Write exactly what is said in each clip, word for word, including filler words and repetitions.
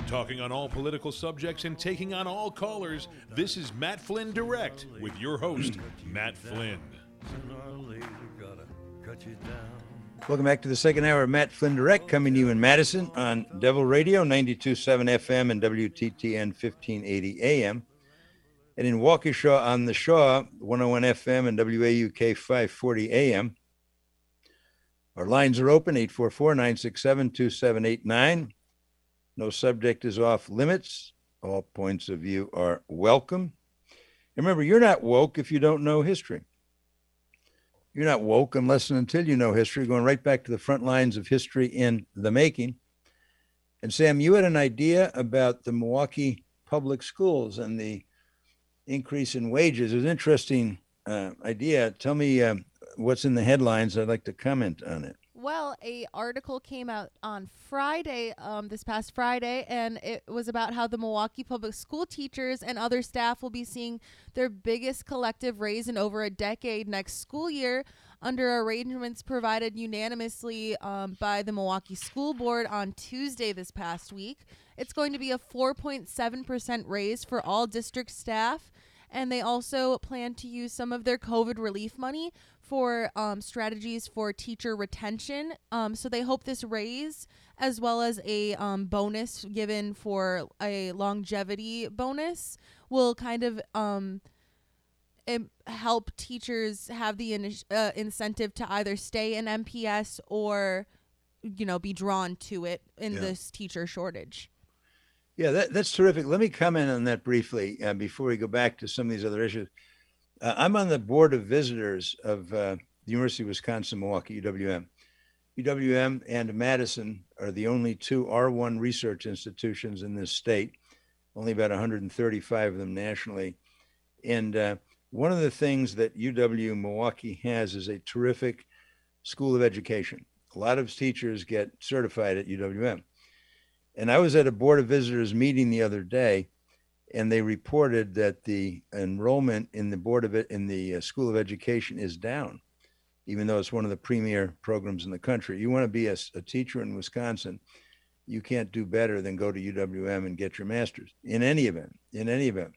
Talking on all political subjects and taking on all callers, this is Matt Flynn Direct with your host, Matt Flynn. Welcome back to the second hour of Matt Flynn Direct, coming to you in Madison on Devil Radio, ninety-two point seven F M and W T T N fifteen eighty A M. And in Waukesha on the Shaw, one oh one F M and W A U K five forty A M. Our lines are open, eight four four, nine six seven, two seven eight nine. No subject is off limits. All points of view are welcome. And remember, you're not woke if you don't know history. You're not woke unless and until you know history, going right back to the front lines of history in the making. And Sam, you had an idea about the Milwaukee public schools and the increase in wages. It was an interesting uh, idea. Tell me uh, what's in the headlines. I'd like to comment on it. Well, a article came out on Friday, um, this past Friday, and it was about how the Milwaukee public school teachers and other staff will be seeing their biggest collective raise in over a decade next school year under arrangements provided unanimously um, by the Milwaukee School Board on Tuesday this past week. It's going to be a four point seven percent raise for all district staff, and they also plan to use some of their COVID relief money for um, strategies for teacher retention. Um, so they hope this raise, as well as a um, bonus given for a longevity bonus, will kind of um, im- help teachers have the in- uh, incentive to either stay in M P S or, you know, be drawn to it in Yeah. this teacher shortage. Yeah, that, that's terrific. Let me comment on that briefly uh, before we go back to some of these other issues. Uh, I'm on the board of visitors of uh, the University of Wisconsin-Milwaukee, U W M. U W M and Madison are the only two R one research institutions in this state, only about one hundred thirty-five of them nationally. And uh, one of the things that U W-Milwaukee has is a terrific school of education. A lot of teachers get certified at U W M. And I was at a board of visitors meeting the other day, and they reported that the enrollment in the board of it in the uh, School of Education is down, even though it's one of the premier programs in the country. You want to be a, a teacher in Wisconsin, you can't do better than go to U W M and get your master's. In any event, in any event,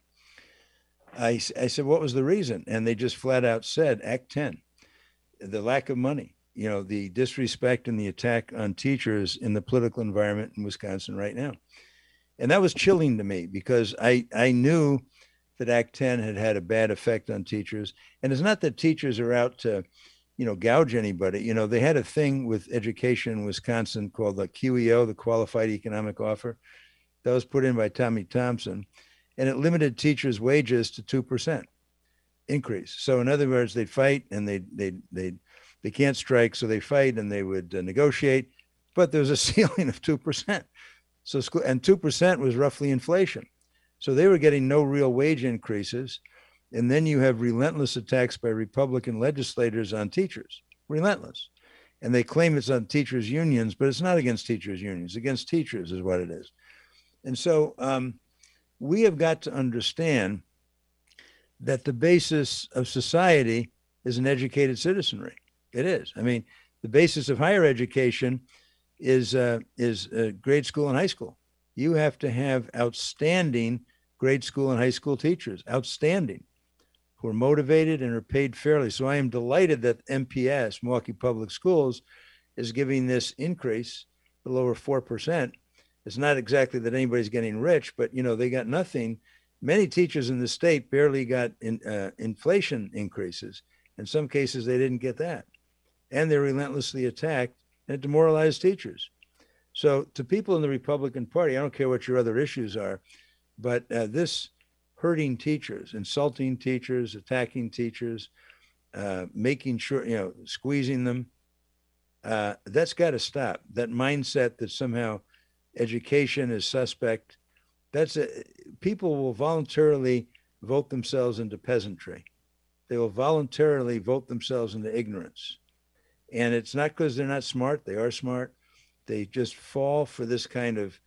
I, I said, what was the reason? And they just flat out said, Act ten, the lack of money. You know, the disrespect and the attack on teachers in the political environment in Wisconsin right now. And that was chilling to me because I, I knew that Act ten had had a bad effect on teachers. And it's not that teachers are out to, you know, gouge anybody. You know, they had a thing with education in Wisconsin called the Q E O, the Qualified Economic Offer. That was put in by Tommy Thompson. And it limited teachers' wages to two percent increase. So in other words, they'd fight and they they they they can't strike, so they fight and they would uh, negotiate. But there was a ceiling of two percent. So school, and two percent was roughly inflation. So they were getting no real wage increases. And then you have relentless attacks by Republican legislators on teachers, relentless. And they claim it's on teachers' unions, but it's not against teachers' unions, against teachers is what it is. And so um, we have got to understand that the basis of society is an educated citizenry. It is. I mean, the basis of higher education is uh, is uh, grade school and high school. You have to have outstanding grade school and high school teachers, outstanding, who are motivated and are paid fairly. So I am delighted that M P S, Milwaukee Public Schools, is giving this increase, a little over four percent. It's not exactly that anybody's getting rich, but, you know, they got nothing. Many teachers in the state barely got in, uh, inflation increases. In some cases, they didn't get that. And they're relentlessly attacked and demoralized teachers. So to people in the Republican Party, I don't care what your other issues are, but uh, this hurting teachers, insulting teachers, attacking teachers, uh, making sure, you know, squeezing them, uh, that's got to stop. That mindset that somehow education is suspect, that's a, people will voluntarily vote themselves into peasantry. They will voluntarily vote themselves into ignorance. And it's not because they're not smart. They are smart. They just fall for this kind of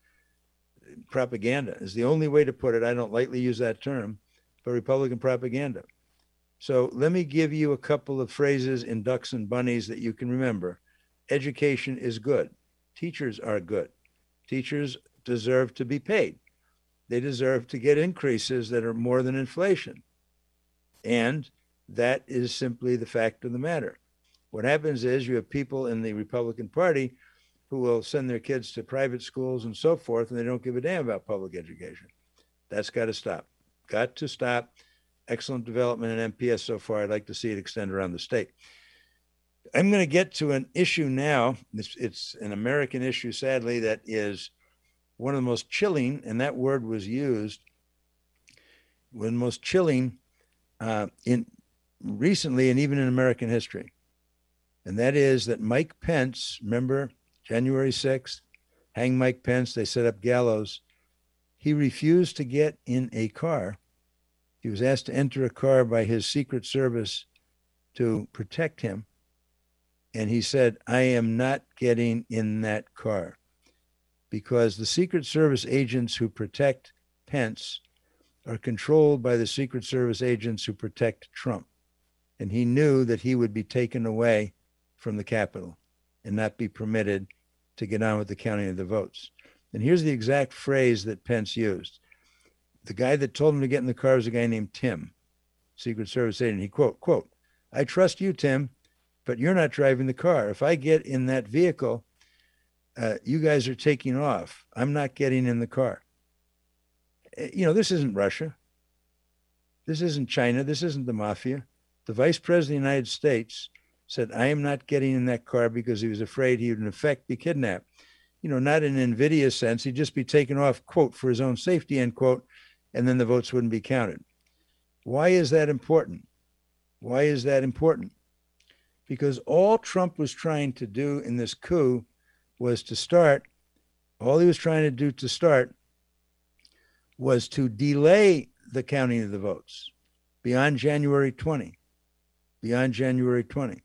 propaganda is the only way to put it. I don't lightly use that term, but Republican propaganda. So let me give you a couple of phrases in Ducks and Bunnies that you can remember. Education is good. Teachers are good. Teachers deserve to be paid. They deserve to get increases that are more than inflation. And that is simply the fact of the matter. What happens is you have people in the Republican Party who will send their kids to private schools and so forth, and they don't give a damn about public education. That's got to stop. Got to stop. Excellent development in M P S so far. I'd like to see it extend around the state. I'm going to get to an issue now. It's, it's an American issue, sadly, that is one of the most chilling, and that word was used, one of the most chilling uh, in recently and even in American history. And that is that Mike Pence, remember January sixth, hang Mike Pence, they set up gallows. He refused to get in a car. He was asked to enter a car by his Secret Service to protect him. And he said, I am not getting in that car, because the Secret Service agents who protect Pence are controlled by the Secret Service agents who protect Trump. And he knew that he would be taken away from the Capitol and not be permitted to get on with the counting of the votes. And here's the exact phrase that Pence used. The guy that told him to get in the car was a guy named Tim, Secret Service agent. He quote, quote, I trust you, Tim, but you're not driving the car. If I get in that vehicle, uh, you guys are taking off. I'm not getting in the car. You know, this isn't Russia. This isn't China. This isn't the mafia. The Vice President of the United States said, I am not getting in that car because he was afraid he would in effect be kidnapped. You know, not in an invidious sense. He'd just be taken off, quote, for his own safety, end quote, and then the votes wouldn't be counted. Why is that important? Why is that important? Because all Trump was trying to do in this coup was to start, all he was trying to do to start was to delay the counting of the votes beyond January twentieth, beyond January twentieth.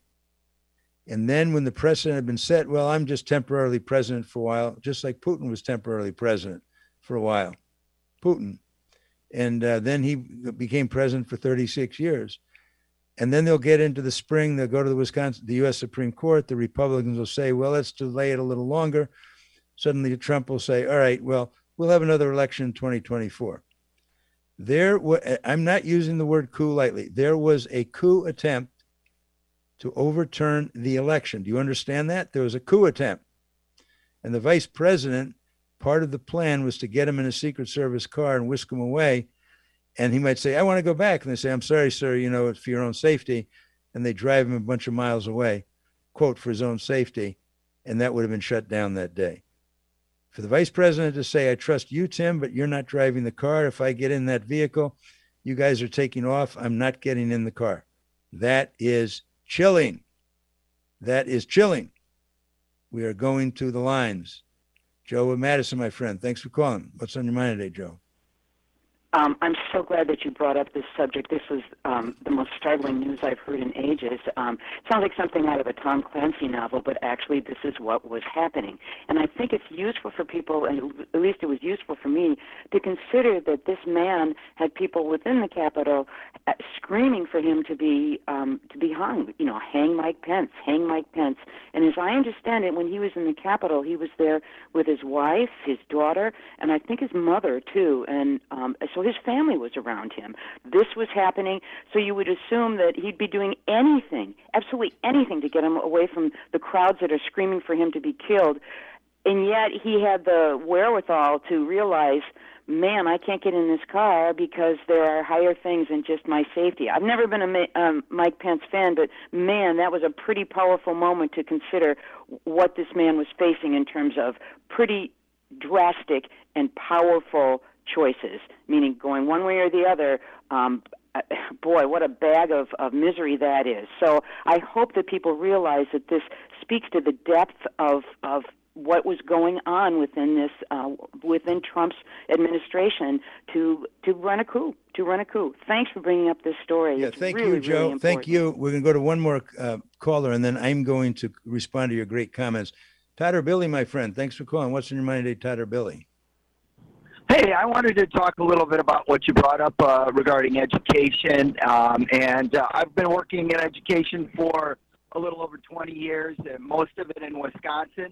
And then when the precedent had been set, well, I'm just temporarily president for a while, just like Putin was temporarily president for a while, Putin. And uh, then he became president for thirty-six years. And then they'll get into the spring, they'll go to the Wisconsin, the U S Supreme Court. The Republicans will say, well, let's delay it a little longer. Suddenly Trump will say, all right, well, we'll have another election in twenty twenty-four. There, I'm not using the word coup lightly. There was a coup attempt to overturn the election. Do you understand that? There was a coup attempt. And the vice president, part of the plan was to get him in a Secret Service car and whisk him away. And he might say, I want to go back. And they say, I'm sorry, sir, you know, it's for your own safety. And they drive him a bunch of miles away, quote, for his own safety. And that would have been shut down that day. For the vice president to say, I trust you, Tim, but you're not driving the car. If I get in that vehicle, you guys are taking off. I'm not getting in the car. That is chilling. That is chilling. We are going to the lines. Joe Madison, my friend, thanks for calling. What's on your mind today, Joe? Um, I'm so glad that you brought up this subject. This was um, the most startling news I've heard in ages. Um, it sounds like something out of a Tom Clancy novel, but actually this is what was happening. And I think it's useful for people, and at least it was useful for me, to consider that this man had people within the Capitol uh, screaming for him to be um, to be hung. You know, hang Mike Pence, hang Mike Pence. And as I understand it, when he was in the Capitol, he was there with his wife, his daughter, and I think his mother too. And um, so his family was around him. This was happening, so you would assume that he'd be doing anything, absolutely anything, to get him away from the crowds that are screaming for him to be killed. And yet he had the wherewithal to realize, man, I can't get in this car because there are higher things than just my safety. I've never been a um, Mike Pence fan, but man, that was a pretty powerful moment to consider what this man was facing in terms of pretty drastic and powerful choices, meaning going one way or the other. Um, boy, what a bag of, of misery that is. So I hope that people realize that this speaks to the depth of, of what was going on within this, uh, within Trump's administration to to run a coup, to run a coup. Thanks for bringing up this story. Yeah, it's thank really, you, Joe. really Thank you. We're going to go to one more uh, caller, and then I'm going to respond to your great comments. Todd or Billy, my friend, thanks for calling. What's on your mind today, Todd or Billy? Hey, I wanted to talk a little bit about what you brought up uh, regarding education. Um, and uh, I've been working in education for a little over twenty years, and most of it in Wisconsin.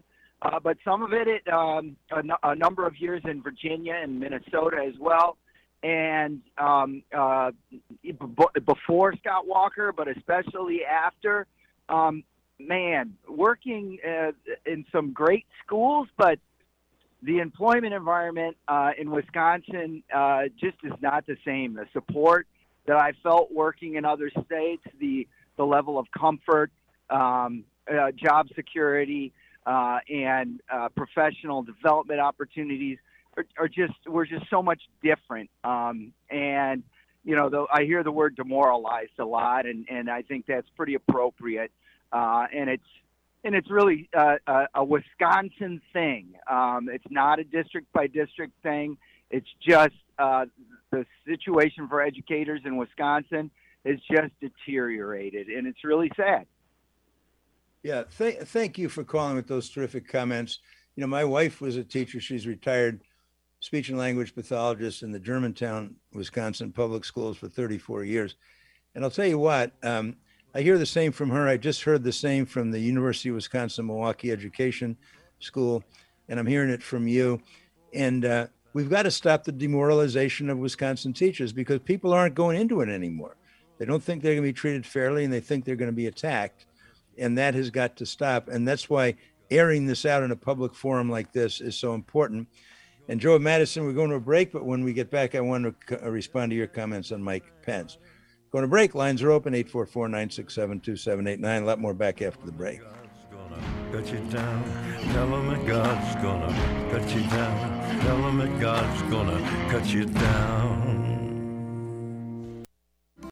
uh, but some of it, it um, a, n- a number of years in Virginia and Minnesota as well. And um, uh, b- before Scott Walker, but especially after, um, man, working uh, in some great schools, but the employment environment uh, in Wisconsin uh, just is not the same. The support that I felt working in other states, the the level of comfort, um, uh, job security, uh, and uh, professional development opportunities are, are just were just so much different. Um, and you know, the, I hear the word demoralized a lot, and, and I think that's pretty appropriate. Uh, and it's and it's really uh, a, a Wisconsin thing. Um, it's not a district by district thing. It's just uh, the situation for educators in Wisconsin has just deteriorated, and it's really sad. Yeah, th- thank you for calling with those terrific comments. You know, my wife was a teacher. She's retired speech and language pathologist in the Germantown, Wisconsin public schools for thirty-four years. And I'll tell you what, um, I hear the same from her. I just heard the same from the University of Wisconsin-Milwaukee Education School, and I'm hearing it from you. And uh, we've got to stop the demoralization of Wisconsin teachers, because people aren't going into it anymore. They don't think they're going to be treated fairly, and they think they're going to be attacked. And that has got to stop. And that's why airing this out in a public forum like this is so important. And Joe Madison, we're going to a break, but when we get back, I want to co- respond to your comments on Mike Pence. Going to break. Lines are open, eight four four, nine six seven, two seven eight nine. A lot more back after the break. Cut you down. Tell them that God's gonna cut you down. Tell them that God's gonna cut you down.